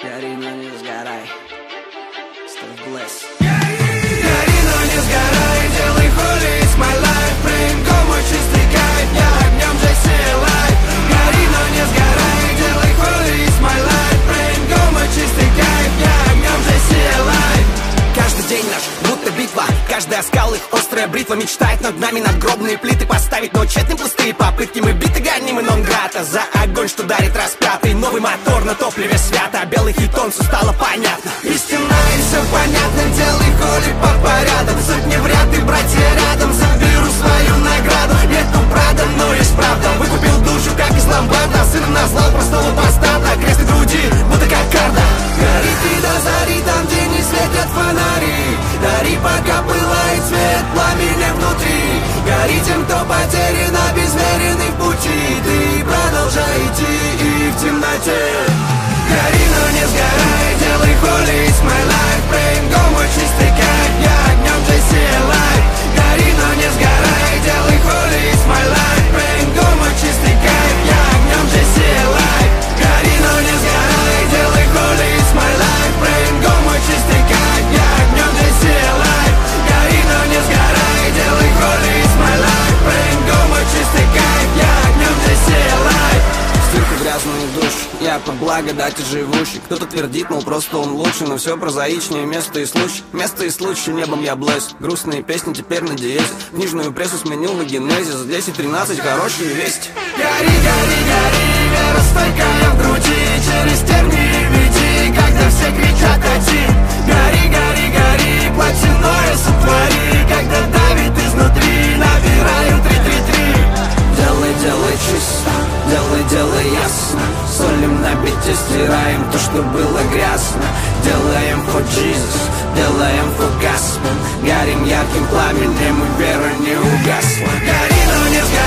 Гори, но не сгорай. Stay blessed. Гори, но не сгорай, делай холи, it's my life. Прыгай, мой чистый кайф, я огнем засилай. Гори, но не сгорай, делай холи, it's my life. Прыгай, мой чистый кайф, я огнем засилай. Каждый день наш будто битва, каждый оскал их острая бритва. Мечтает над нами надгробные плиты поставить, но тщетны пустые попытки. Мы биты гоним и нон-грата за огонь, что дарит распятый. Новый мотор на топливе свято, белый хитон, все стало понятно. Истина и все понятно, делай холи по порядам. Сотни в ряд и братья рядом, заберу свою награду. Нету правда, но есть правда. Выкупил душу, как из ломбарда, сына назвал простого бастарда. Крест и груди, будто как карда. Горит и до зари, там где не светят фонари. Дари, пока пылает свет пламени внутри. Гори тем, кто потерян, обезверенный в пути. Ты продолжай идти и в темноте. Гори, но не сгорай, делай холи, it's my life. Praying, go, мой чистый кайф, я огнем засилай. Гори, но не сгорай, делай холи, it's my life. Praying, go, мой чистый кайф, я огнем засилай. Гори, но не сгорай, делай холи, it's my life. Praying, go, мой чистый кайф, я огнем засилай. Гори, но не сгорай, делай холи, it's my life. Praying, go, мой чистый кайф, я огнем засилай. Стирка грязную душ, я по благодати живущий. Кто-то твердит, мол, просто он лучше, но все прозаичнее, место и случай. Место и случай, небом я блэс. Грустные песни теперь на диете. Книжную прессу сменил на генезис. 10-13, хорошие вести. Гори, гори, гори, вера стойкая в груди. Через тернии веди, когда все кричат один. Гори, гори, гори, плотяное сотвори. Когда давит изнутри, набираю 3-3-3. Делай, делай чисто, делай, делай ясно. Солим на бите, стираем то, что было грязно. Делаем for Jesus, делаем for gospel. Горим ярким пламенем, и вера не угасла. Гори, но не сгорай.